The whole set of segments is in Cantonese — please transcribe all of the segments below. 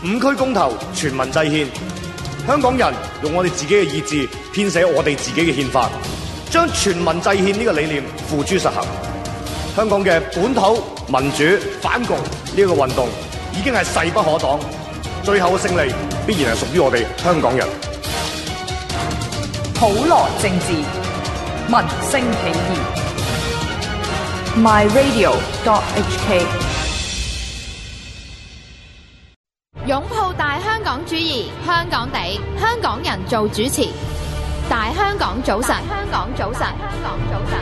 5區公投，全民制憲，香港人用我哋自己嘅意志編寫我哋自己嘅憲法，將全民制憲呢個理念付諸實行。香港嘅本土民主反共呢個運動已經係勢不可擋，最後嘅勝利必然係屬於我哋香港人。 普羅政治，民聲起義。myradio.hk 擁抱大香港主義，香港地，香港人做主持。大香港早晨，香港早晨，香港早晨。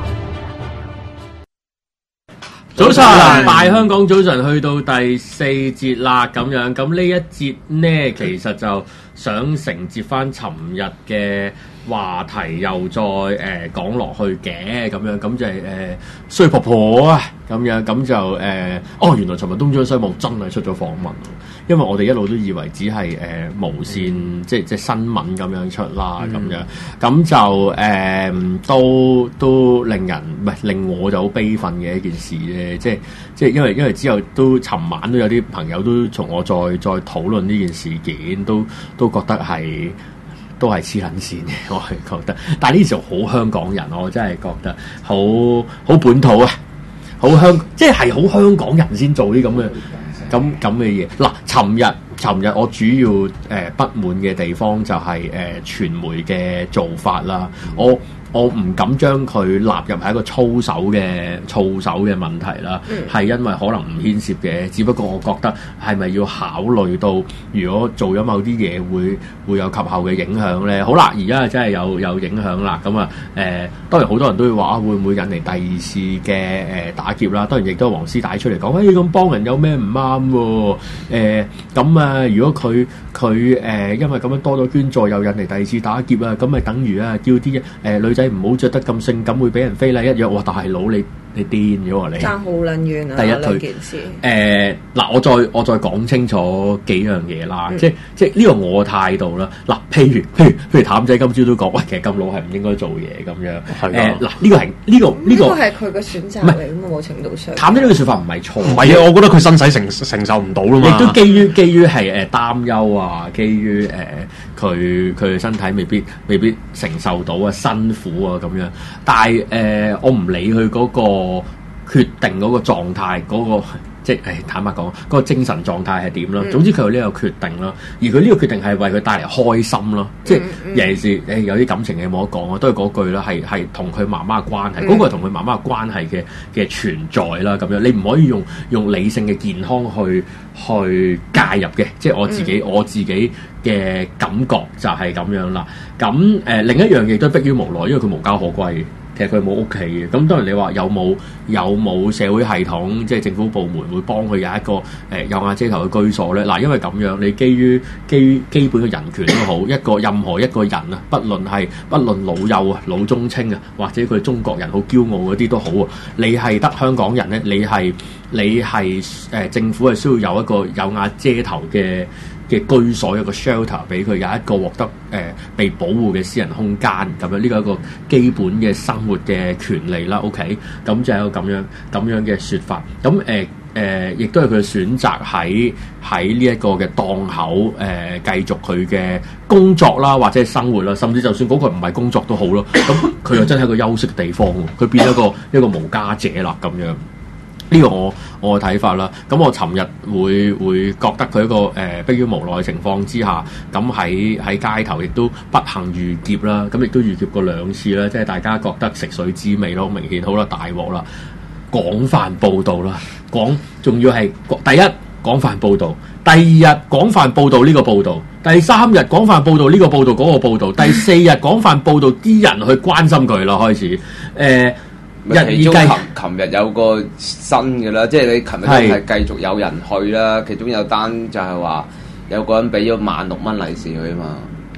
早晨，大香港早晨去到第4節啦，咁樣咁呢一節呢，其實就想承接翻尋日嘅話題，又再講落去嘅，咁樣咁就係衰婆婆啊，咁樣咁就原來尋日東張西望真係出咗訪問，因為我哋一路都以為只係無線即係新聞咁樣出啦，咁樣咁就都令人唔係令我就好悲憤嘅一件事啫，即係因為之後都尋晚都有啲朋友都同我再討論呢件事件，都覺得都係黐撚線嘅，我係覺得。但係呢時候好香港人，我真係覺得好本土啊，即係好香港人先做啲咁嘅嘢。嗱，尋日我主要不滿嘅地方就係傳媒嘅做法啦，我唔敢將佢納入係一個操守嘅問題啦，係因為可能唔牽涉嘅，只不過我覺得係咪要考慮到，如果做咗某啲嘢會有及後嘅影響咧？好啦，而家真係有影響啦，咁啊當然好多人都會話會唔會引嚟第二次嘅打劫啦？當然亦都黃絲帶出嚟講，咁幫人有咩唔啱喎？咁啊，如果佢因為咁樣多咗捐助，又引嚟第二次打劫啊，咁咪等於啊叫啲女仔唔好着得咁性感，會俾人非禮一樣。哇！大佬你癲咗喎你！ 爭好撚遠啊！第一兩件事嗱，我再講清楚幾樣嘢啦，即係呢個我嘅態度啦。嗱，譬如譚仔今朝都講，喂，其實咁老係唔應該做嘢咁樣。嗱，呢個係佢嘅選擇嚟，咁某程度上。譚仔呢個説法唔係錯， 唔係啊，我覺得佢身體承受唔到啦嘛。 亦都基於係擔憂啊，基於佢嘅身體未必承受到啊，辛苦啊咁樣。但係我唔理佢嗰個決定嗰個狀態，嗰個即係坦白講，嗰個精神狀態係點啦？總之佢有呢個決定啦，而佢呢個決定係為佢帶嚟開心咯。即係尤其是有啲感情嘅冇得講啊，都係嗰句啦，係同佢媽媽嘅關係，嗰個係同佢媽媽嘅關係嘅存在啦。咁樣你唔可以用理性嘅健康去介入嘅，即係我自己嘅感覺就係咁樣啦。咁另一樣嘢都係迫於無奈，因為佢無家可歸嘅。其實佢冇屋企嘅，咁當然你話有冇社會系統，即係政府部門會幫佢有一個有瓦遮頭嘅居所咧？嗱，因為咁樣，你基於基本嘅人權都好，任何一個人啊，不論老幼啊、老中青啊，或者佢中國人好驕傲嗰啲都好啊，你係得香港人咧，你係政府係需要有一個有瓦遮頭嘅居所，一個 shelter 俾佢有一個獲得被保護嘅私人空間咁樣，呢個係一個基本嘅生活嘅權利啦。OK， 咁就係一個咁樣嘅説法。咁亦都係佢嘅選擇喺呢一個嘅檔口繼續佢嘅工作啦，或者係生活啦，甚至就算嗰個唔係工作都好咯。咁佢又真係一個休息嘅地方，佢變咗一個無家者啦咁樣。呢個我嘅睇法啦，咁我尋日會覺得佢一個迫於無奈嘅情況之下，咁喺街頭亦都不幸遇劫啦，咁亦都遇劫過2次啦，即係大家覺得食水滋味咯，明顯好啦，大鑊啦，廣泛報導啦，仲要係第一廣泛報導，第二日廣泛報導呢個報導，第3日廣泛報導呢個報導嗰個報導，第4日廣泛報導啲人去關心佢啦，開始其中琴日有個新嘅啦，即係你琴日都係繼續有人去啦。其中有單就係話有個人俾咗16,000蚊利是佢啊嘛。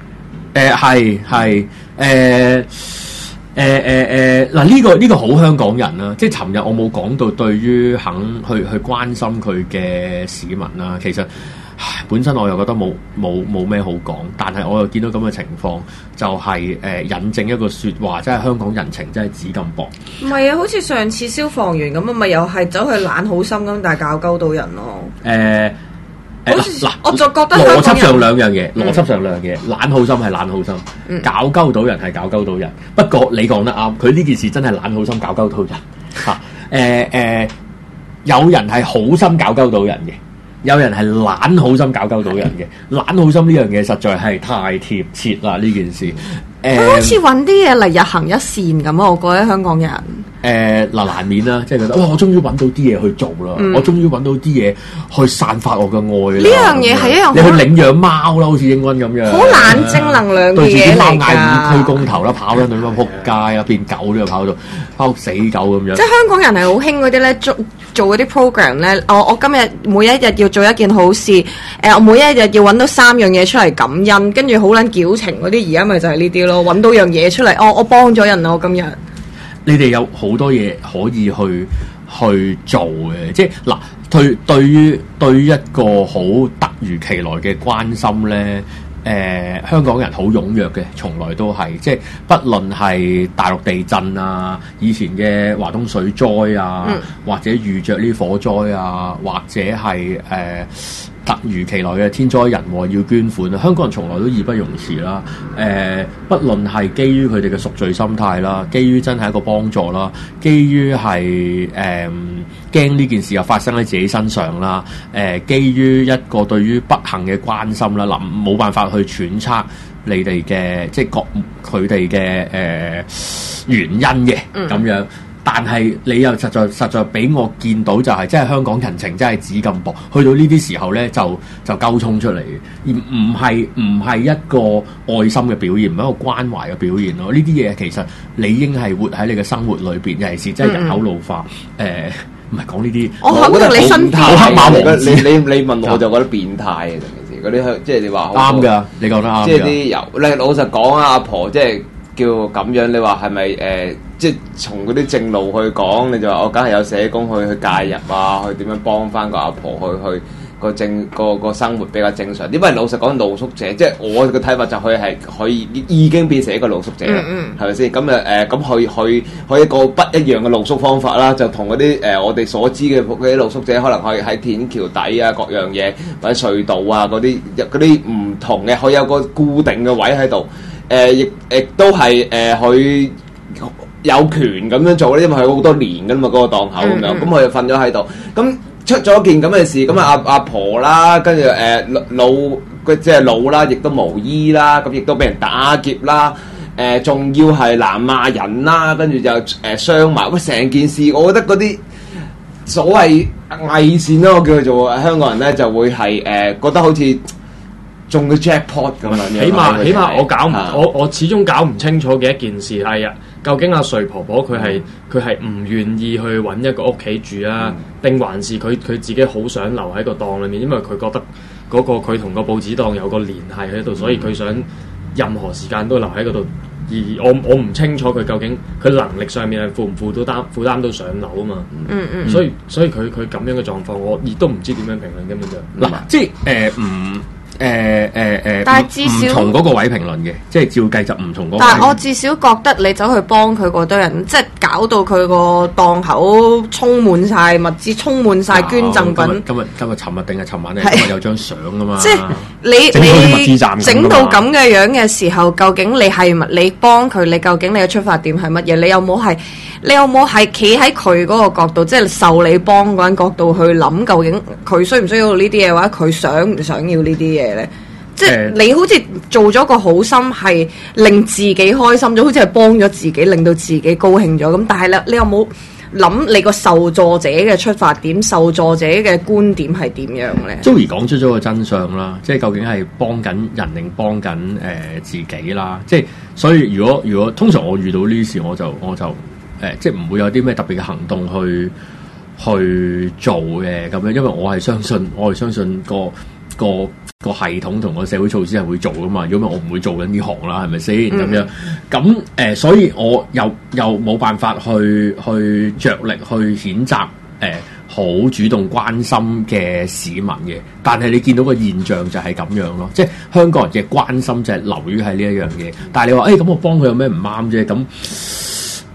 嗱呢個好香港人啦，即係尋日我冇講到對於肯去關心佢嘅市民啦，其實。本身我又覺得冇咩好講，但係我又見到咁嘅情況，就係引證一個説話，即係香港人情真係紙咁薄。 唔係啊，好似上次消防員咁啊，咪又係走去懶好心咁，但係搞鳩到人咯。 嗱， 我就覺得邏輯上香港人兩樣嘢，邏輯上兩樣嘢，懶好心係懶好心，搞鳩到人係搞鳩到人。不過你講得啱，佢呢件事真係懶好心搞鳩到人嚇。有人係好心搞鳩到人嘅，有人係懶好心搞鳩到人嘅。懶好心呢樣嘢實在係太貼切啦！呢件事， 佢好似揾啲嘢嚟日行一善咁啊！我覺得香港人難免啦，即係覺得哇！我終於揾到啲嘢去做啦，我終於揾到啲嘢去散發我嘅愛啦。 呢樣嘢係一樣你去領養貓啦，好似英軍咁樣， 好冷正能量嘅對住啲貓嘢嚟嗌五推㗎。 公頭啦，跑緊到咁撲街啦，變狗呢度跑到死狗咁樣即係。香港人係好興嗰啲咧，做嗰啲 program 咧。我今日每一日要做一件好事，我每一日要揾到3樣嘢出嚟感恩，跟住好撚矯情嗰啲，而家咪就係呢啲咯。揾到樣嘢出嚟，我幫咗人啦！我今日。 你哋有好多嘢可以去做嘅，即係嗱，對於一個好突如其來嘅關心咧，香港人好踴躍嘅，從來都係，即係不論係大陸地震啊，以前嘅華東水災啊，或者遇着呢火災啊，或者係突如其來嘅天災人禍要捐款啊！香港人從來都義不容辭啦。不論係基於佢哋嘅贖罪心態啦，基於真係一個幫助啦，基於係驚呢件事又發生喺自己身上啦，基於一個對於不幸嘅關心啦，冇辦法去揣測你哋嘅即係佢哋嘅原因嘅咁樣。但係你又實在俾我見到就係，即係香港人情真係紙咁薄，去到呢啲時候咧就鳩衝出嚟，而唔係一個愛心嘅表現，唔係一個關懷嘅表現咯。呢啲嘢其實理應係活喺你嘅生活裏邊，尤其是真係人口老化，唔係講呢啲。 我肯定你身邊好黑馬王子， 你問我就覺得變態嘅，成件事嗰啲即係你話啱㗎，你講得啱㗎。 即係啲油咧，老實講啊，阿婆即係叫咁樣，你話係咪即係從嗰啲正路去講，你就話我梗係有社工去介入啊，去點樣幫翻個阿婆去個生活比較正常。因為老實講，露宿者即係我嘅睇法就佢已經變成一個露宿者啦，係咪先？咁咁佢一個不一樣嘅露宿方法啦，就同嗰啲我哋所知嘅嗰啲露宿者，可能喺天橋底啊，各樣嘢或者隧道啊嗰啲唔同嘅，佢有個固定嘅位喺度，亦都係佢。有權咁樣做咧，因為佢好多年噶嘛，嗰個檔口咁樣，咁佢就瞓咗喺度。咁出咗件咁嘅事，咁阿婆啦，跟住即係老啦，亦都無依啦，咁亦都俾人打劫啦，仲要係南亞人啦，跟住就傷埋。喂，成件事，我覺得嗰啲所謂偽善啦，我叫佢做香港人咧，就會係覺得好似中咗 jackpot 咁樣。 起碼我始終搞唔清楚嘅一件事係究竟阿瑞婆婆佢係唔願意去揾一個屋企住啊，定還是佢自己好想留喺個檔裏面，因為佢覺得嗰個佢同個報紙檔有個聯繫喺度，所以佢想任何時間都留喺嗰度。而我唔清楚佢究竟佢能力上面係負擔到上樓啊嘛。所以佢咁樣嘅狀況，我亦都唔知點樣評論根本就嗱， 即係但係至少唔從嗰個位評論嘅，即係照計就唔從嗰個位。 但係我至少覺得你走去幫佢嗰堆人，即係搞到佢個檔口充滿晒物資，充滿晒捐贈品。 今日尋日定係尋晚咧，今日有張相啊嘛。 即係你整到咁嘅樣嘅時候，究竟你係咪你幫佢？你究竟你嘅出發點係乜嘢？你有冇係企喺佢嗰個角度，即係受你幫嗰陣角度去諗，究竟佢需唔需要呢啲嘢，或者佢想唔想要呢啲嘢咧？即係你好似做咗個好心，係令自己開心咗，好似係幫咗自己，令到自己高興咗。咁但係咧，你有冇諗你個受助者嘅出發點、受助者嘅觀點係點樣咧 ？Joey講出咗個真相啦，即係究竟係幫緊人定幫緊自己啦。即係所以如果通常我遇到呢啲事，我就即係唔會有啲咩特別嘅行動去做嘅咁樣，因為我係相信個系統同個社會措施係會做噶嘛，如果唔係我唔會做緊呢行啦，係咪先咁樣？咁所以我又冇辦法去着力去譴責好主動關心嘅市民嘅，但係你見到個現象就係咁樣咯，即係香港人嘅關心就係流於喺呢一樣嘢。但係你話咁我幫佢有咩唔啱啫？咁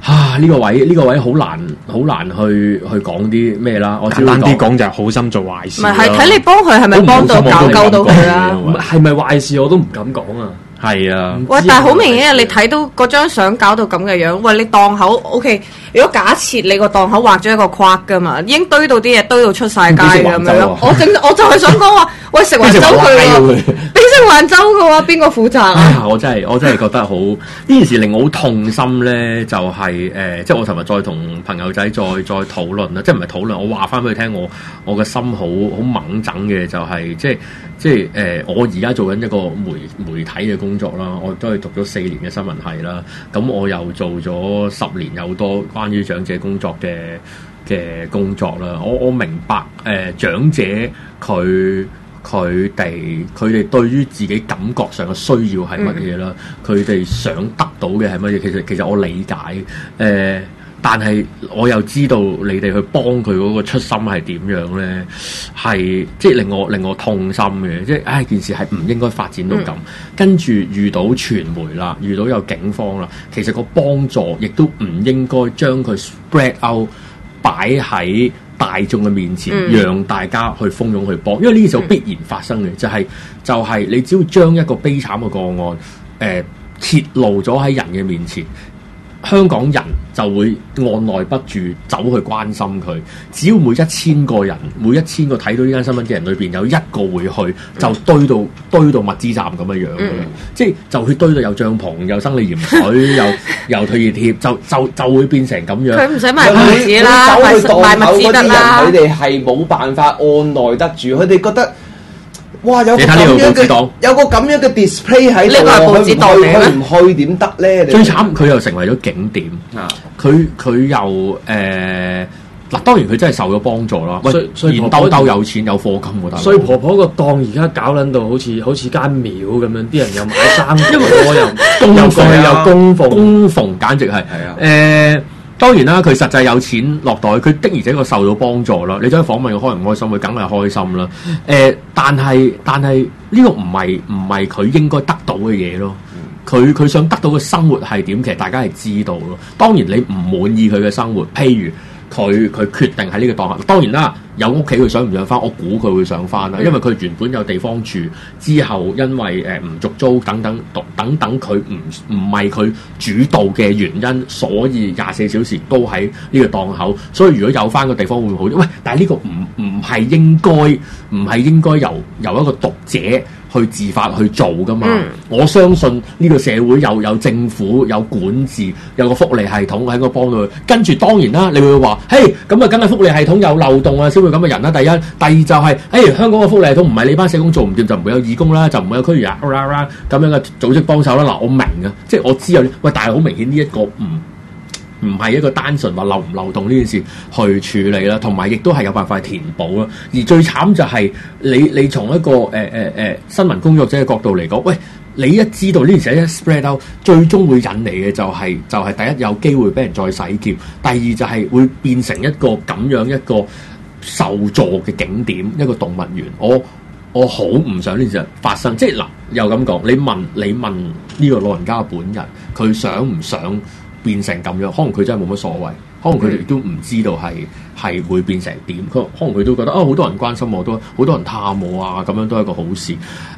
呢個位好難去講啲咩啦。我簡單啲講就係好心做壞事。 唔係睇你幫佢係咪幫到搞鳩到佢啊？ 係咪壞事我都唔敢講啊！ 係啊， 喂，但係好明顯，你睇到嗰張相搞到咁嘅樣，喂，你檔口 OK？如果假設你個檔口畫咗一個框噶嘛，已經堆到啲嘢堆到出晒街咁樣咯。我就係想講話，喂，食環州佢喎，俾食環州嘅話，邊個負責啊？ 我真係覺得好呢件事令我好痛心咧，就係即係我尋日再同朋友仔再討論啦，即係唔係討論，我話翻俾佢聽，我嘅心好猛整嘅，就係即係我而家做緊一個媒體嘅工作啦，我都係讀咗4年嘅新聞系啦，咁我又做咗10年有多關於長者工作嘅工作啦，我明白長者佢哋對於自己感覺上嘅需要係乜嘢啦，佢哋想得到嘅係乜嘢，其實我理解但係我又知道你哋去幫佢嗰個初心係點樣咧，係即係令我痛心嘅，即係件事係唔應該發展到咁。跟住遇到傳媒啦，遇到有警方啦，其實個幫助亦都唔應該將佢 spread out 擺喺大眾嘅面前，讓大家去蜂擁去幫，因為呢件事必然發生嘅，就係你只要將一個悲慘嘅個案揭露咗喺人嘅面前。香港人就會按捺不住走去關心佢，只要每1000個人，每1000個睇到呢間新聞嘅人裏邊有一個會去，就堆到物資站咁嘅樣嘅啦，即係就會堆到有帳篷、有生理鹽水、又退熱貼，就會變成咁樣。 佢唔使賣報紙啦， 走去檔口嗰啲人， 佢哋係冇辦法按耐得住，佢哋覺得。哇！有個咁樣嘅 display 喺度， 呢個係報紙檔嚟咩？ 佢唔去點得咧？ 最慘佢又成為咗景點，佢又嗱，當然佢真係受咗幫助啦。 所以現兜有錢有課金喎， 所以婆婆個檔而家搞撚到好似間廟咁樣，啲人又買衫，因為我又供奉，簡直係當然啦，佢實際有錢落袋，佢的而且確受到幫助啦。你再訪問佢開唔開心，佢梗係開心啦。但係呢個唔係佢應該得到嘅嘢咯。佢想得到嘅生活係點？其實大家係知道咯。當然你唔滿意佢嘅生活，譬如佢決定喺呢個檔口，當然啦，有屋企佢想唔想翻？我估佢會想翻啦，因為佢原本有地方住，之後因為唔續租等等，佢唔係佢主導嘅原因，所以24小時都喺呢個檔口。所以如果有翻個地方會唔會好啲？喂，但係呢個唔係應該由一個讀者去自發去做噶嘛？我相信呢個社會有政府有管治，有個福利系統喺度幫到佢。跟住當然啦，你會話，嘿，咁啊，梗係福利系統有漏洞啊，先會咁嘅人啦。第二就係，香港嘅福利系統唔係你班社工做唔掂，就唔會有義工啦，就唔會有區議員咁樣嘅組織幫手啦。嗱，我明啊，即係我知有，喂，但係好明顯呢一個唔係一個單純話漏唔漏洞呢件事去處理啦，同埋亦都係有辦法填補啦。而最慘就係你從一個新聞工作者嘅角度嚟講，喂，你一知道呢件事一 spread out，最終會引嚟嘅就係第一有機會俾人再洗劫，第二就係會變成一個咁樣一個受助嘅景點，一個動物園。我好唔想呢件事發生，即係嗱又咁講，你問呢個老人家本人，佢想唔想變成咁樣？可能佢真係冇乜所謂，可能佢哋都唔知道係會變成點。可能佢都覺得好多人關心我，都好多人探我啊，咁樣都係一個好事。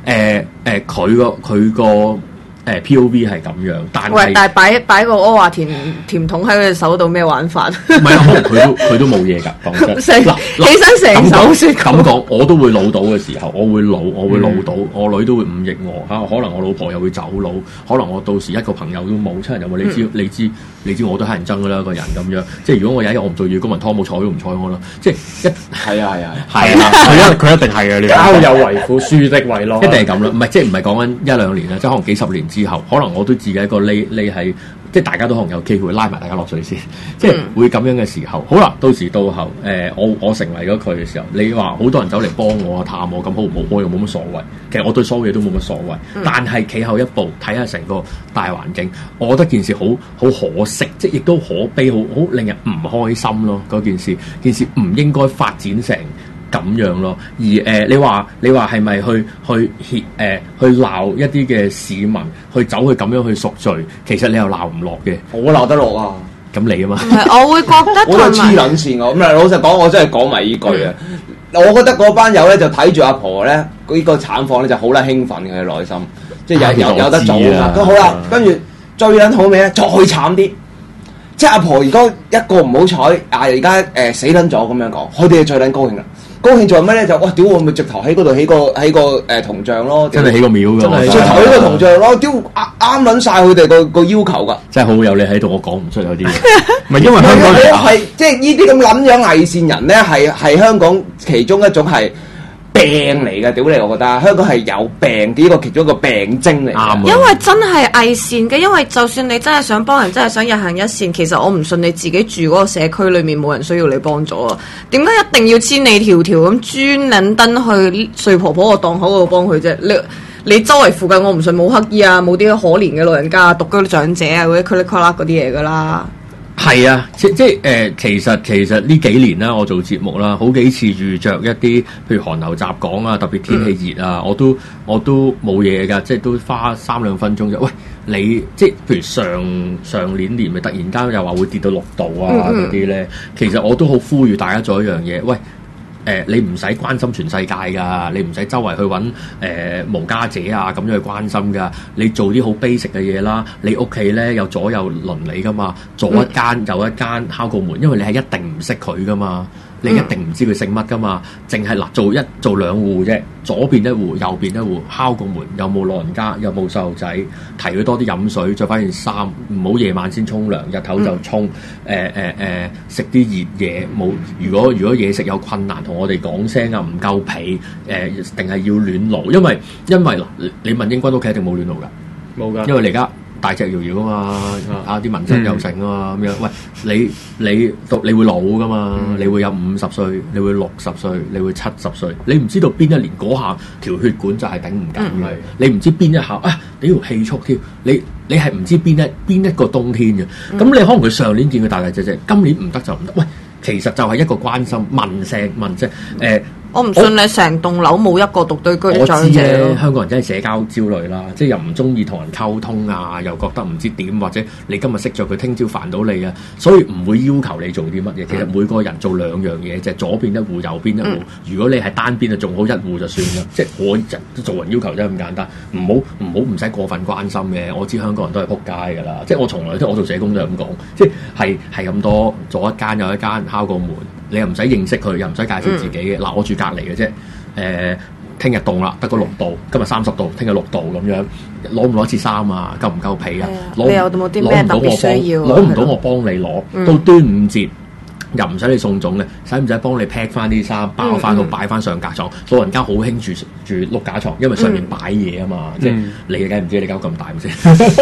佢個POV 係咁樣，但係擺個阿華田甜筒喺佢手度咩玩法？ 唔係啊，可能佢都冇嘢㗎。講真，嗱， 起身成手雪咁講，我都會老到嘅時候，我會老到，我女都會忤逆我嚇，可能我老婆又會走佬，可能我到時一個朋友都冇，親人有冇？你知我都乞人憎㗎啦，個人咁樣。即係如果我有一日我唔做義工，公民拖冇睬都唔睬我啦。即係係啊， 佢一定係嘅。 交友為苦，樹敵為樂， 一定係咁啦。唔係即係唔係講緊1-2年啦，即係可能幾十年之後，可能我都自己一個匿喺，即係大家都可能有機會拉埋大家落水先，即係會咁樣嘅時候。好啦，到時到後，我成為咗佢嘅時候，你話好多人走嚟幫我啊、探我，咁好唔好？我又冇乜所謂。其實我對所有嘢都冇乜所謂，但係企後一步睇下成個大環境，我覺得件事好可惜，即係亦都可悲，好令人唔開心咯。嗰件事唔應該發展成咁樣咯，而你話係咪去鬧一啲嘅市民，去走去咁樣去贖罪？其實你又鬧唔落嘅。 我鬧得落啊！ 咁你啊嘛。 唔係，我會覺得我都黐同埋撚線我。咁啊，老實講，我真係講埋呢句啊。我覺得嗰班友咧就睇住阿婆咧，呢個產房咧就好撚興奮嘅佢內心，即係有得做啊嘛。咁好啦，跟住最撚好尾咧，再慘啲，即係阿婆如果一個唔好彩而家死撚咗咁樣講，佢哋係最撚高興啦。高興做乜咧？就哇屌！我咪直頭喺嗰度起個銅像咯， 真係起個廟㗎， 真係直頭起個銅像咯，屌啱撚晒佢哋個要求㗎。 真係好有你喺度，我講唔出有啲嘢。 唔係因為香港我係即係呢啲咁撚樣偽善人咧，係香港其中一種係病嚟嘅。屌你，我覺得香港係有病嘅呢個其中一個病徵嚟。啱， 因為真係偽善嘅，因為就算你真係想幫人，真係想日行一善，其實我唔信你自己住嗰個社區裏面冇人需要你幫助啊！點解一定要千里迢迢咁專撚登去睡婆婆個檔口嗰度幫佢啫？你周圍附近我唔信冇乞衣啊，冇啲可憐嘅老人家、獨居長者啊嗰啲 click click 嗰啲嘢噶啦。 係啊，即係其實呢幾年啦，我做節目啦，好幾次遇着一啲譬如寒流襲港啊，特別天氣熱啊，我都冇嘢㗎，即係都花3-2分鐘就喂你，即係譬如上年咪突然間又話會跌到6度啊嗰啲咧，其實我都好呼籲大家做一樣嘢，喂。你唔使關心全世界㗎，你唔使周圍去揾無家者啊咁樣去關心㗎。你做啲好 basic 嘅嘢啦。你屋企咧有左右鄰里㗎嘛，左一間右一間敲個門，因為你係一定唔識佢㗎嘛。你一定唔知佢姓乜噶嘛，淨係做兩戶啫，左邊一戶，右邊一戶，敲個門，有冇老人家，有冇細路仔，提佢多啲飲水，着翻件衫，唔好夜晚先沖涼，日頭就沖，食啲熱嘢，冇如果嘢食有困難，同我哋講聲啊，唔夠被，定係要暖爐，因為嗱，你問英軍屋企一定冇暖爐㗎， 冇㗎， 因為你而家。大隻搖搖啊嘛，啲民生又成啊嘛，咁樣喂你會老噶嘛，你會有50歲，你會60歲，你會70歲，你唔知道邊一年嗰下條血管就係頂唔緊嘅，你唔知邊一下啊你條氣促添，你係唔知邊一個冬天嘅，咁你可能佢上年見佢大大隻隻，今年唔得就唔得，喂，其實就係一個關心問聲我唔信你成棟樓冇一個獨居居長者咯。 香港人真係社交焦慮啦，即係又唔中意同人溝通啊，又覺得唔知點，或者你今日識咗佢，聽朝煩到你啊，所以唔會要求你做啲乜嘢。其實每個人做2樣嘢，就係左邊一戶，右邊一戶。如果你係單邊就仲好，一戶就算啦。即係我做人要求真係咁簡單，唔使過分關心嘅。我知香港人都係撲街㗎啦，即係我從來都我做社工都係咁講，即係咁多，左一間右一間敲個門。你又唔使認識佢，又唔使介紹自己嘅。嗱，我住隔離嘅啫。聽日凍啦，得個6度，今日30度，聽日6度咁樣。攞唔攞次衫啊？夠唔夠被啊？ 你有冇啲咩特別需要？ 攞唔到我幫你攞。到端午節又唔使你送粽嘅，使唔使幫你 pack 翻啲衫，包翻好，擺翻上格床？老人家好興住碌架床，因為上面擺嘢啊嘛。即係你梗係唔知你間屋咁大先。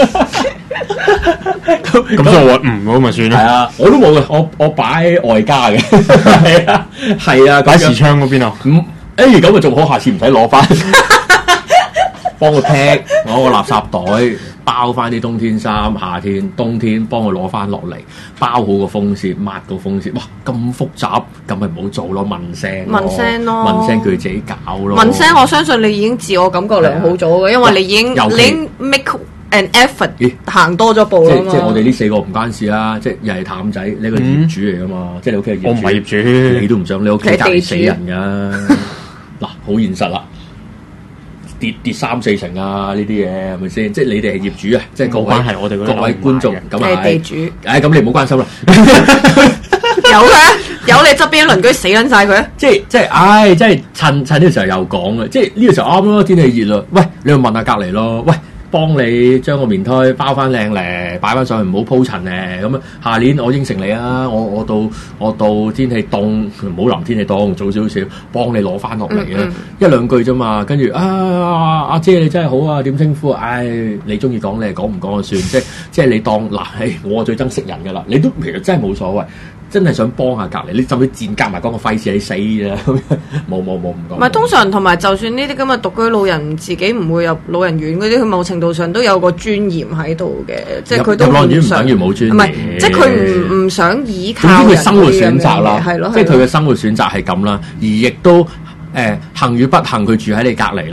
咁就我咁咪算啦。 係啊，我都冇嘅，我擺外家嘅。係啊， 擺視窗嗰邊啊。 咁咪仲好，下次唔使攞翻，幫佢 pack，攞個垃圾袋包翻啲冬天衫，夏天、冬天幫佢攞翻落嚟，包好個風扇，抹個風扇。哇，咁複雜，咁咪唔好做咯，問聲咯，問聲佢自己搞咯。 問聲，我相信你已經自我感覺良好咗嘅，因為你已經 make an effort 行多咗步啦嘛。 即係我哋呢4個唔關事啦，即係又係譚仔，你個業主嚟噶嘛，即係你屋企係業主。 我唔係業主， 你都唔想你屋企隔離死人噶。嗱，好現實啦，跌3-4成啊！呢啲嘢係咪先？即係你哋係業主啊！即係各位係我哋各位觀眾咁係地主。 咁你唔好關心啦。 有你側邊鄰居死撚晒佢啊！ 即係，即係趁呢個時候又講啦。即係呢個時候啱咯，天氣熱啦。喂，你去問下隔離咯。喂。幫你將個棉胎包翻靚咧，擺翻上去，唔好鋪塵咧。咁啊，下年我應承你啊，我到天氣凍，唔好臨天氣凍，早少少幫你攞翻落嚟啊，1-2句啫嘛。跟住阿姐你真係好啊，點稱呼？唉，你中意講你係講唔講就算。即係你當嗱，我最憎識人噶啦，你都其實真係冇所謂。真係想幫下隔離，你甚至賤夾埋講個費事你死啫，冇唔講。 唔係通常同埋，就算呢啲咁嘅獨居老人，自己唔會入老人院嗰啲，佢某程度上都有個尊嚴喺度嘅，即係佢都入老人院唔等於冇尊嚴， 唔係即係佢唔想依靠人。 總之佢生活選擇啦， 係咯， 即係佢嘅生活選擇係咁啦，而亦都幸與不幸，佢住喺你隔離啦。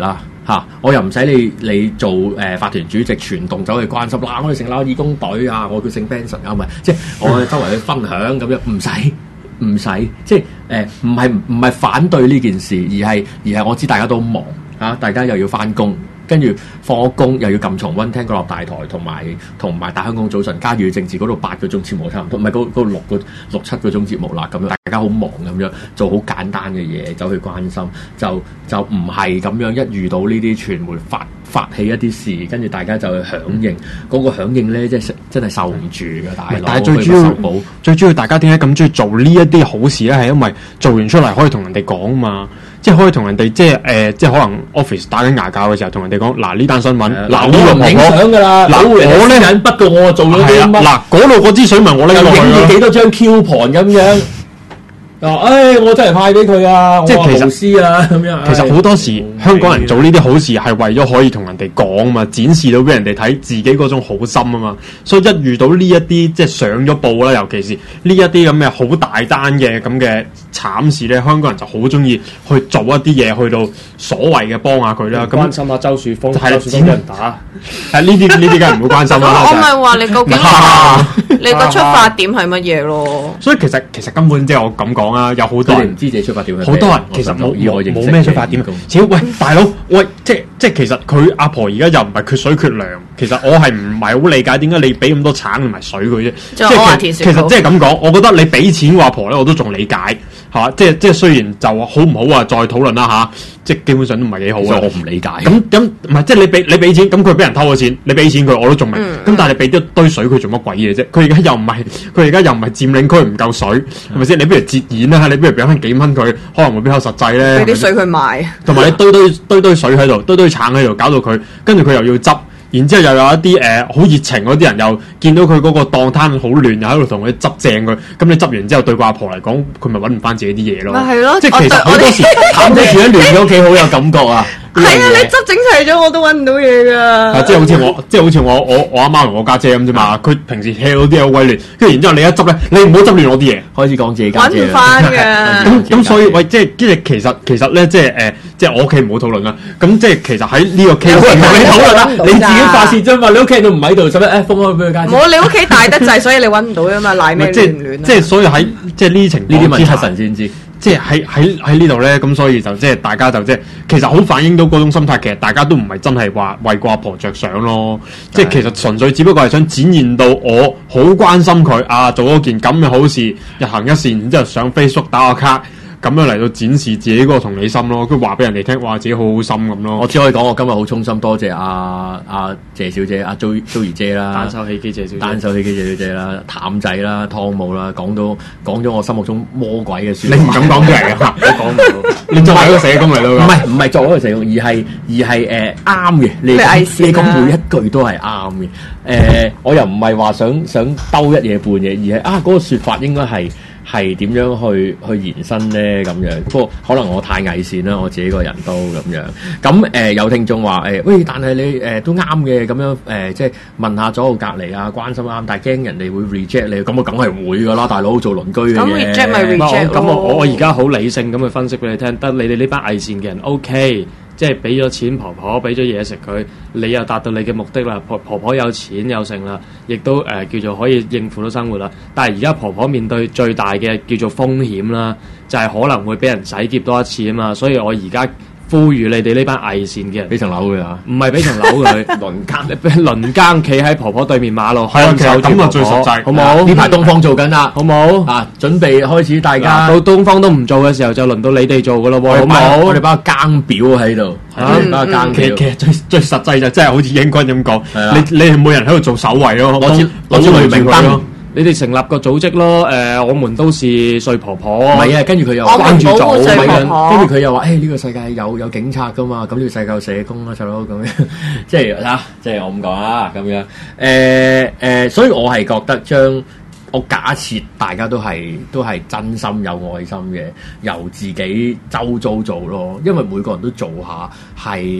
我又唔使你做法團主席傳動走去關心嗱，我哋成立義工隊啊，我叫姓 Benson 啊，唔係即係我周圍去分享咁樣，唔使即係唔係反對呢件事，而係我知大家都忙大家又要翻工。跟住放咗工又要撳重溫聽嗰落大台，同埋大香港早晨家語政治嗰度8個鐘節目差唔多，唔係嗰6、7個鐘節目啦，咁樣大家好忙咁樣做好簡單嘅嘢走去關心，就唔係咁樣一遇到呢啲傳媒發起一啲事，跟住大家就去響應，嗰個響應咧即係真係受唔住嘅大佬。 但係最主要大家點解咁中意做呢一啲好事咧？係因為做完出嚟可以同人哋講嘛。即係可以同人哋即係可能 office 打緊牙鉸嘅時候，同人哋講嗱呢單新聞，嗱呢個唔影相㗎啦。嗱我咧不過我做咗啲乜？嗱嗰度嗰支水文我拎落去啦。影幾多張 coupon咁樣？我真係派俾佢啊！即係其實無私啊咁樣。其實好多時香港人做呢啲好事係為咗可以同人哋講嘛，展示到俾人哋睇自己嗰種好心啊嘛。所以一遇到呢一啲即係上咗報啦，尤其是呢一啲咁嘅好大單嘅咁嘅慘事咧，香港人就好中意去做一啲嘢，去到所謂嘅幫下佢啦。咁關心下周樹峰，周樹峰俾人打， 呢啲梗係唔會關心啦。 我咪話你究竟你個出發點係乜嘢咯？ 所以其實根本即係我咁講啊，有好多人唔知自己出發點， 好多人其實冇咩出發點。喂大佬，喂即係其實佢阿婆而家又唔係缺水缺糧，其實我係唔係好理解點解你俾咁多橙同埋水佢啫？即係其實即係咁講，我覺得你俾錢個阿婆咧，我都仲理解。即係雖然就好唔好啊，再討論啦即係基本上都唔係幾好啊。我唔理解。咁唔係即係你俾錢，咁佢俾人偷咗錢，你俾錢佢我都仲明。咁但係你俾一堆水佢做乜鬼嘢啫？佢而家又唔係佔領區唔夠水，係咪先？你不如節儉啦，你不如俾翻幾蚊佢，可能會比較實際咧。 俾啲水佢賣。同埋你堆水喺度，堆橙喺度，搞到佢，跟住佢又要執。然之後又有一啲好熱情嗰啲人又見到佢嗰個檔攤好亂，又喺度同佢執正佢。咁你執完之後對個阿婆嚟講，佢咪揾唔翻自己啲嘢咯？ 咪係咯， 即係其實好多時慘咗住一亂咗屋企好有感覺啊！ 係啊，你執整齊咗我都揾唔到嘢㗎。 即係好似我阿媽同我家姐咁啫嘛。佢平時 hea 到啲好鬼亂，跟住然之後你一執咧，你唔好執亂我啲嘢， 開始講自己家姐。 揾唔翻㗎。 咁所以喂，即係其實咧，即係我屋企唔好討論啦。咁即係其實喺呢個 case 同你討論啦，你自己發泄啫嘛。你屋企都唔喺度，使乜封開俾佢家姐？ 冇，你屋企大得滯，所以你揾唔到啊嘛。賴咩亂唔亂？ 即係所以喺即係呢啲情況， 呢啲問題神先知。 即係喺呢度咧，咁所以就即係大家就即係其實好反映到嗰種心態，其實大家都唔係真係話為個阿婆着想咯。即係其實純粹只不過係想展現到我好關心佢啊，做咗件咁嘅好事，日行一善，然之後上 Facebook 打個卡。咁樣嚟到展示自己嗰個同理心咯，佢話俾人哋聽，話自己好好心咁咯。 我只可以講，我今日好衷心多謝阿謝小姐、阿 Joey 姐啦， 單手起機謝小姐啦，譚仔啦、湯姆啦，講咗我心目中魔鬼嘅説話。 你唔敢講出嚟啊！你講唔到，你作為一個社工嚟咯。 唔係作為一個社工，而係啱嘅。你講每一句都係啱嘅。我又唔係話想兜一嘢半嘢，而係嗰個説法應該係點樣去延伸咧咁樣？不過可能我太偽善啦，我自己個人都咁樣。咁有聽眾話喂，但係你都啱嘅咁樣即係問下左右隔離啊，關心啱，但係驚人哋會 reject 你，咁我梗係會噶啦，大佬做鄰居嘅嘢。 咁 reject 咪 reject 咁我而家好理性咁去分析俾你聽，得你哋呢班偽善嘅人 OK。即係俾咗錢婆婆，俾咗嘢食佢，你又達到你嘅目的啦。婆婆有錢有剩啦，亦都叫做可以應付到生活啦。但係而家婆婆面對最大嘅叫做風險啦，就係可能會俾人洗劫多一次啊嘛。所以我而家呼籲你哋呢班偽善嘅人， 俾層樓佢啊！ 唔係俾層樓佢，輪更企喺婆婆對面馬路，看守住婆婆， 最實際， 好冇？ 呢排東方做緊啦， 好冇？ 準備開始，大家到東方都唔做嘅時候，就輪到你哋做噶咯喎，好冇？ 我哋把個更表喺度， 其實最實際就真係好似英軍咁講，你哋每人喺度做守衞咯， 攞支雷明燈。 你哋成立個組織咯，我們都是睡婆婆。 唔係啊，跟住佢又關注咗， 跟住佢又話，呢個世界有警察噶嘛，咁呢個世界有社工啦，細佬咁樣，即係我咁講啊，咁樣，所以我係覺得我假設大家都係真心有愛心嘅，由自己周遭做咯，因為每個人都做下係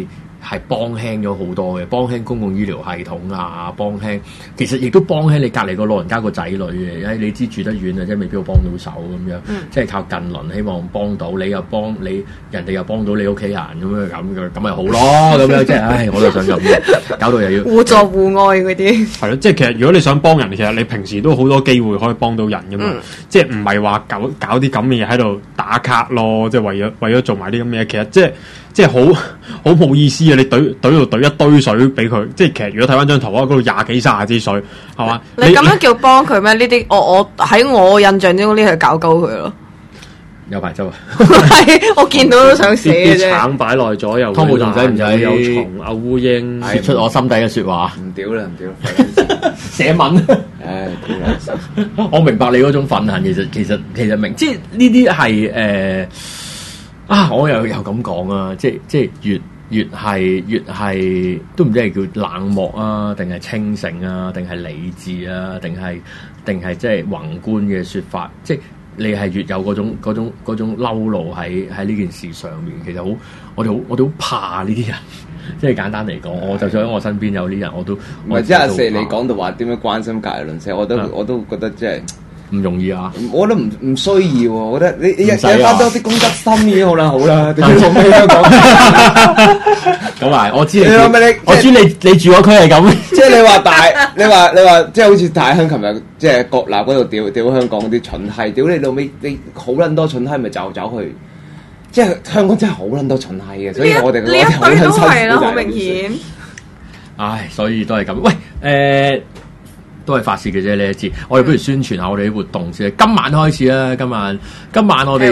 係幫輕咗好多嘅，幫輕公共醫療系統啊，幫輕其實亦都幫輕你隔離個老人家個仔女嘅，因為你知住得遠啊，即係未必會幫到手咁樣，即係靠近鄰希望幫到你又幫你，人哋又幫到你屋企人咁咪好咯，咁樣即係唉，我都想咁嘅，搞到又要互助互愛嗰啲。 係咯，即係其實如果你想幫人，其實你平時都好多機會可以幫到人噶嘛，即係唔係話搞啲咁嘅嘢喺度打卡咯，即係為咗做埋啲咁嘅嘢，其實即係好冇意思啊！你懟一堆水俾佢，即係其實如果睇翻張圖啊，嗰度廿幾30支水，係嘛？ 你咁樣叫幫佢咩？呢啲我喺我印象之中呢係搞鳩佢咯。 有排周啊！ 係我見到都想死嘅啫。 啲橙擺耐咗又湯姆仲使唔使有蟲啊烏蠅， 説出我心底嘅説話？ 唔屌啦， 寫文。 唉，屌啦！ 我明白你嗰種憤恨，其實明，即係呢啲係我又咁講啊，即係越係都唔知係叫冷漠啊，定係清醒啊，定係理智啊，定係即係宏觀嘅説法，即係你係越有嗰種嬲怒喺呢件事上面，其實我哋好怕呢啲人。即係簡單嚟講，我就想喺我身邊有啲人，我都唔係即係阿四你講到話點樣關心隔離鄰舍，我都覺得即係唔容易啊！ 我覺得唔需要喎，我覺得你有翻多啲公德心已經好啦，點解做咩香港？ 咁啊，我知你住嗰區係咁， 即係你話即係好似大香琴日即係國立嗰度屌香港啲蠢閪，屌你老尾你好撚多蠢閪咪走去。即係香港真係好撚多蠢閪嘅，所以我哋呢一堆都係啦，好明顯。 唉，所以都係咁。喂，都係發泄嘅啫呢一節。我哋不如宣傳下我哋啲活動先。今晚開始啦，今晚我哋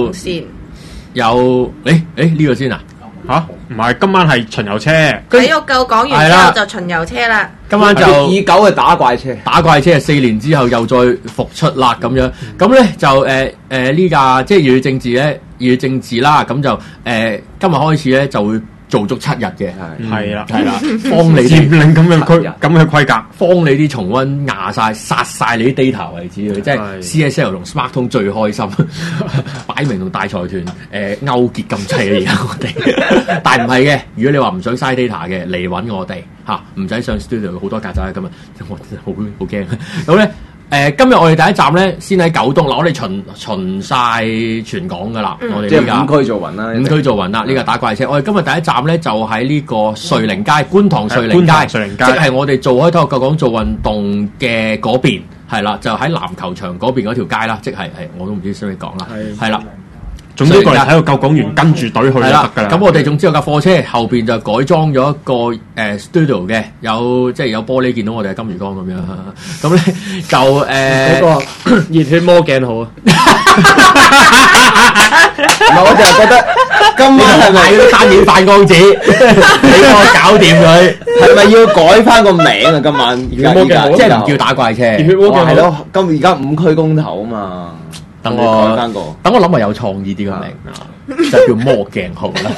有呢個先啊嚇，唔係今晚係巡遊車。 體育夠講完之後就巡遊車啦。 今晚就已久嘅打怪車 4年之後又再復出啦咁樣。咁咧就呢架即係粵語政治咧。要政治啦，咁就今日開始咧就會做足7日嘅，係啦，幫你佔領咁嘅規格，幫你啲重溫殺晒你啲 data 為止，即係 CSL 同 SmarTone 最開心，擺明同大財團勾結咁滯嘅而家我哋，但係唔係嘅，如果你話唔想嘥 data 嘅，嚟揾我哋嚇，唔使上 studio 好多曱甴今日，我真係好驚，咁咧。今日我哋第一站咧，先喺九東嗱，我哋巡晒全港噶啦，我哋即係5區做勻啦 ，5區做勻啦，呢個打怪車。我哋今日第一站咧就喺呢個瑞寧街，觀塘瑞寧街，即係我哋做開體育舊港做運動嘅嗰邊，係啦，就喺籃球場嗰邊嗰條街啦，即係我都唔知識唔識講啦，係啦。總之過嚟睇個救港員跟住隊去就得㗎啦。咁我哋總之有架貨車後邊就改裝咗一個studio 嘅，即係有玻璃見到我哋係金魚缸咁樣。咁咧就嗰個熱血魔鏡好啊！ 我就係覺得今晚係咪要單面反光紙？你幫我搞掂佢， 係咪要改翻個名啊？今晚即係唔叫打怪車。熱血魔鏡係咯，而家5區公投啊嘛。等我諗下有創意啲個名， 就叫魔鏡號啦。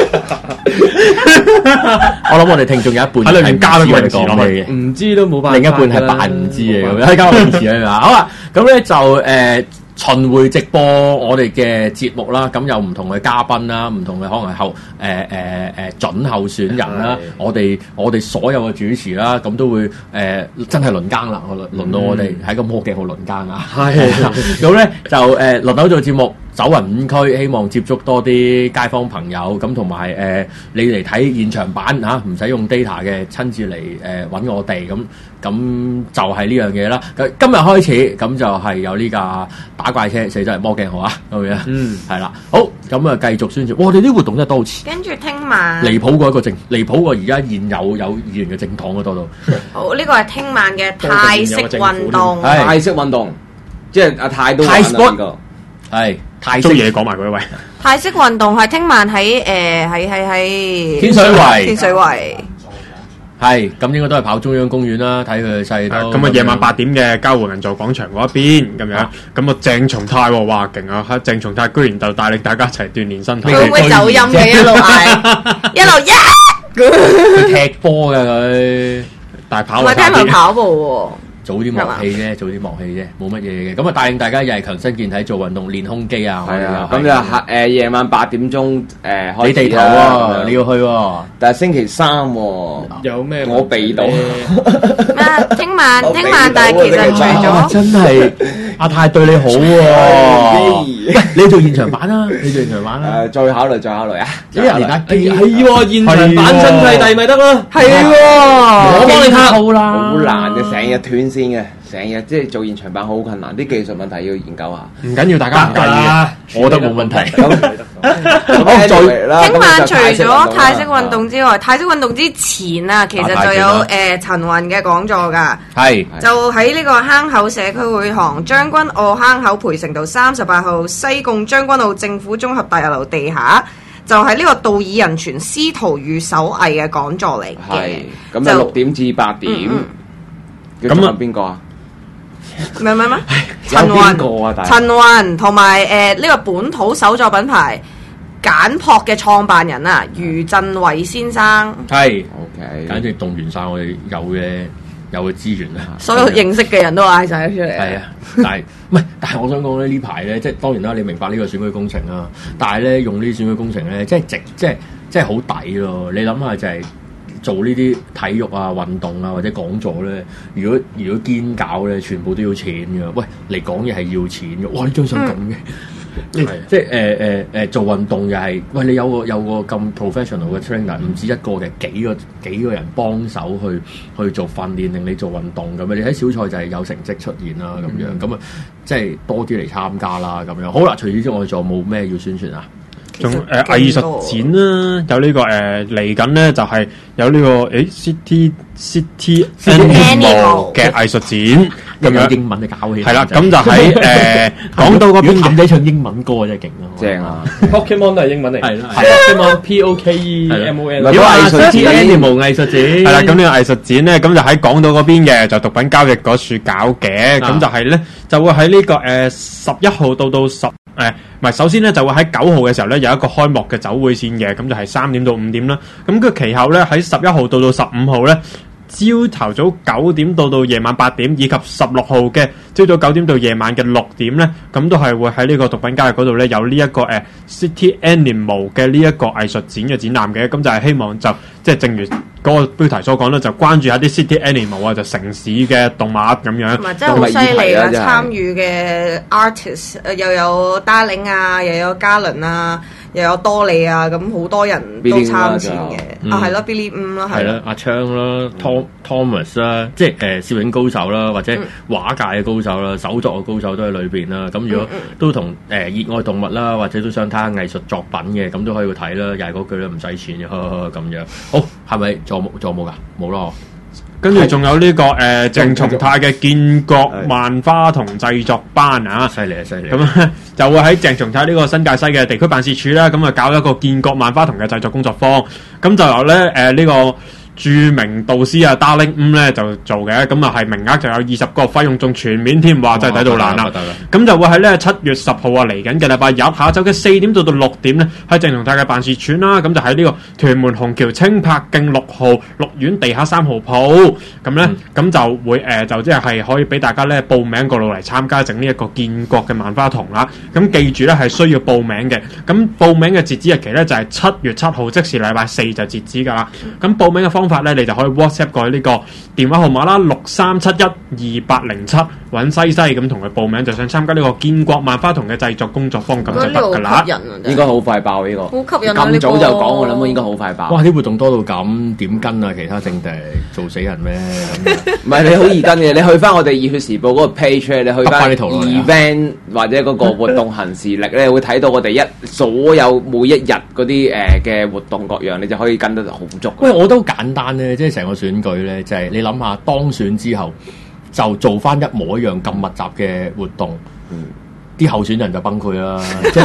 我諗我哋聽眾有一半喺裏面加咗個詞落去嘅， 唔知都冇辦法。 另一半係扮唔知嘅咁樣，加個詞啊嘛。好啦，咁咧就巡迴直播我哋嘅節目啦，咁有唔同嘅嘉賓啦，唔同嘅可能係準候選人啦，我哋所有嘅主持啦，咁都會真係輪更啦，輪到我哋喺個魔鏡號輪更啊，係咁咧就輪流做節目。走勻5區，希望接觸多啲街坊朋友，咁同埋你嚟睇現場版嚇，唔使用 data 嘅，親自嚟揾我哋，咁就係呢樣嘢啦。今日開始，咁就係有呢架打怪車，死咗係魔鏡號啊，咁樣，係啦，好，咁啊繼續宣傳。哇，我哋啲活動真係多次， 跟住聽晚離譜過而家現有議員嘅政黨嗰度都。 好，呢個係聽晚嘅泰式運動， 泰式運動，即係阿泰都玩啦呢個， 係。 太多嘢講埋佢喂！ 泰式運動係聽晚喺天水圍， 係咁應該都係跑中央公園啦，睇佢細都。 咁啊，夜晚8點嘅交匯銀座廣場嗰一邊咁樣，咁啊鄭松泰哇勁啊！鄭松泰居然就帶領大家一齊鍛鍊身體。 佢會唔會走音嘅？一路嗌，一路佢踢波㗎佢， 但係跑唔係聽佢跑步喎。 早啲幕氣啫，早啲幕氣啫，冇乜嘢嘅。咁啊，帶領大家又係強身健體做運動，練胸肌啊。 係啊，咁就夜晚8點鐘開你地頭喎，你要去喎。 但係星期三喎， 有咩我避到。 咩？聽晚，但係其實除咗真係阿泰對你好喎。喂，你做現場版啊？ 再考慮啊！ 一日連打機係喎，現場版真契弟咪得咯。 係喎， 我幫你拍好啦， 好難嘅，成日斷線嘅，成日即係做現場版好困難，啲技術問題要研究下。 唔緊要，大家唔介意嘅。 我覺得冇問題。 聽晚除咗泰式運動之外，泰式運動之前啊，其實就有陳雲嘅講座㗎。 係就喺呢個坑口社區會堂將軍澳坑口培盛道38號西貢將軍澳政府綜合大樓地下，就係呢個道爾人傳師徒與手藝嘅講座嚟嘅。 咁就6點至8點。咁啊，邊個啊？ 咩？陳雲同埋呢個本土手作品牌簡樸嘅創辦人啊，余振偉先生。 係 ，OK， 簡直動員晒我哋有嘅資源啦。 所有認識嘅人都嗌晒出嚟。 係啊，但係我想講咧，呢排咧，即係當然啦，你明白呢個選舉工程啦，但係咧用呢啲選舉工程咧，即係好抵咯。你諗下就係做呢啲體育啊、運動啊或者講座咧，如果堅搞咧，全部都要錢㗎。喂，嚟講嘢係要錢嘅。哇！呢張相咁嘅。即係做運動又係，喂，你有個咁 professional 嘅 trainer，唔止一個嘅，幾個人幫手去做訓練，令你做運動咁樣。你喺小賽就係有成績出現啦，咁樣咁啊，即係多啲嚟參加啦，咁樣。好啦，除此之外仲有冇咩要宣傳啊？ 仲藝術展啦，有呢個嚟緊咧就係有呢個City Animal 嘅藝術展咁樣， 英文嘅搞起係啦，咁就喺港島嗰邊。咁你唱英文歌真係勁啊！ 正啊 Pokemon 都係英文嚟， 係 Pokemon Pokemon。 有City Animal 藝術展係啦，咁呢個藝術展咧，咁就喺港島嗰邊嘅，就毒品交易嗰處搞嘅，咁就係咧就會喺呢個11號到唔係，首先咧就會喺9號嘅時候咧有一個開幕嘅酒會線嘅，咁就係3點到5點啦。咁佢其後咧喺11號到15號咧，朝頭早9點到夜晚8點，以及16號嘅朝早9點到夜晚嘅6點咧，咁都係會喺呢個毒品交易嗰度咧有呢一個City Animal 嘅呢一個藝術展嘅展覽嘅，咁就係希望就即係正如嗰個標題所講啦，就關注下啲 City Animal 啊，就城市嘅動物咁樣。 同埋真係好犀利啊！參與嘅 artist 又有 Darling 啊，又有嘉倫啊，又有多利啊，咁好多人都參戰嘅。係咯 ，Billy 啦，係啦， 阿昌啦，Thomas 啦，即係攝影高手啦，或者畫界嘅高手啦，手作嘅高手都喺裏邊啦。咁如果都同熱愛動物啦，或者都想睇下藝術作品嘅，咁都可以去睇啦。又係嗰句啦，唔使錢嘅，咁樣。好，係咪仲有冇㗎？冇咯。 跟住仲有呢個鄭松泰嘅建國萬花筒製作班啊， 犀利啊！咁咧就會喺鄭松泰呢個新界西嘅地區辦事處啦，咁啊搞一個建國萬花筒嘅製作工作坊，咁就由咧呢個著名導師啊 Darling 咧就做嘅，咁啊係名額就有20個，費用仲全面添，哇真係睇到爛啦！咁就會喺咧7月10號啊嚟緊嘅禮拜日下晝嘅4點到6點咧，喺鄭松泰嘅辦事處啦，咁就喺呢個屯門虹橋青柏徑6號綠苑地下3號鋪，咁咧咁就會就即係可以俾大家咧報名過路嚟參加整呢一個建國嘅萬花筒啦。咁記住咧係需要報名嘅，咁報名嘅截止日期咧就係7月7號，即是禮拜4就截止㗎啦。咁報名嘅方法咧，你就可以 WhatsApp 過去呢個電話號碼啦，63712807，揾西西咁同佢報名，就想參加呢個建國萬花筒嘅製作工作坊咁就得㗎啦。 應該好快爆呢個， 好吸引啊！ 咁早就講，我諗應該好快爆。 哇！啲活動多到咁，點跟啊？其他政地做死人咩？ 唔係你好易跟嘅，你去翻我哋熱血時報嗰個 page 咧，你去翻 event 或者嗰個活動行事歷咧，會睇到我哋所有每一日嗰啲嘅活動各樣，你就可以跟得好足。 喂，我都簡單咧，即係成個選舉咧，就係你諗下當選之後就做翻一模一樣咁密集嘅活動，啲候選人就崩潰啦。即係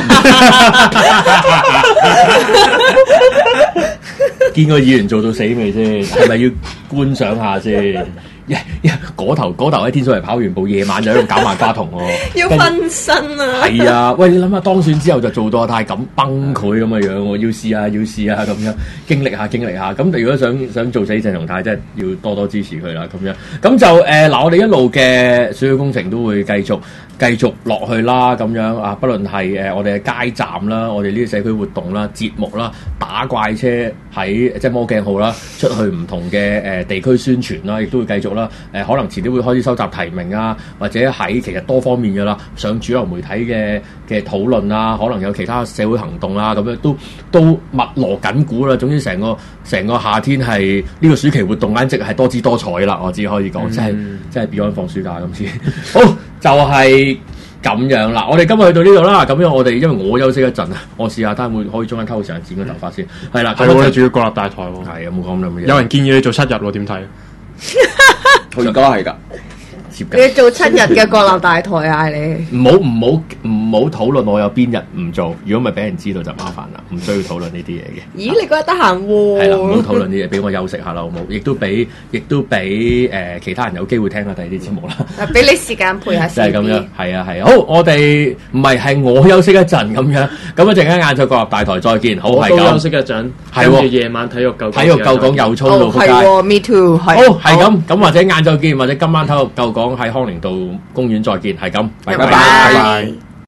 見個議員做到死未先？係咪要觀賞下先？ 嗰頭喺天水圍跑完步，夜晚就喺度搞萬花筒喎， 要分身啊！ 係啊，喂，你諗下當選之後就做到阿太咁崩潰咁嘅樣喎，要試啊咁樣，經歷下。咁如果想做死鄭松泰，真係要多多支持佢啦咁樣。咁就嗱，我哋一路嘅選舉工程都會繼續落去啦咁樣啊，不論係我哋嘅街站啦，我哋呢啲社區活動啦、節目啦、打怪車喺即係魔鏡號啦，出去唔同嘅地區宣傳啦，亦都會繼續啦。可能遲啲會開始收集提名啊，或者喺其實多方面嘅啦，上主流媒體嘅討論啊，可能有其他社會行動啊，咁樣都密鑼緊鼓啦。總之成個夏天係呢個暑期活動簡直係多姿多彩啦，我只可以講，真係 Beyond 放暑假今次。好，就係咁樣啦。我哋今日去到呢度啦。咁樣我哋因為我休息一陣啊，我試下睇下會可以中間偷個時間剪個頭髮先。係啦， 係我哋仲要國立大台喎。 係有冇講咁嘅嘢？ 有人建議你做7日喎，點睇？ 佢而家係㗎。 你要做7日嘅國立大台啊！你唔好討論我有邊日唔做，如果唔係俾人知道就麻煩啦，唔需要討論呢啲嘢嘅。 咦？你覺得得閒喎？ 係啦，唔好討論啲嘢，俾我休息下啦，好冇？亦都俾其他人有機會聽下第二啲節目啦。 俾你時間陪下先。 就係咁樣，係啊。好，我哋唔係我休息一陣咁樣，咁一陣間晏晝國立大台再見。好，係咁。 我都休息一陣， 係跟住夜晚體育夠講又操到撲街。 係喎，me too。 好，係咁，或者晏晝見，或者今晚體育夠講喺康寧道公園再見，係咁，拜拜。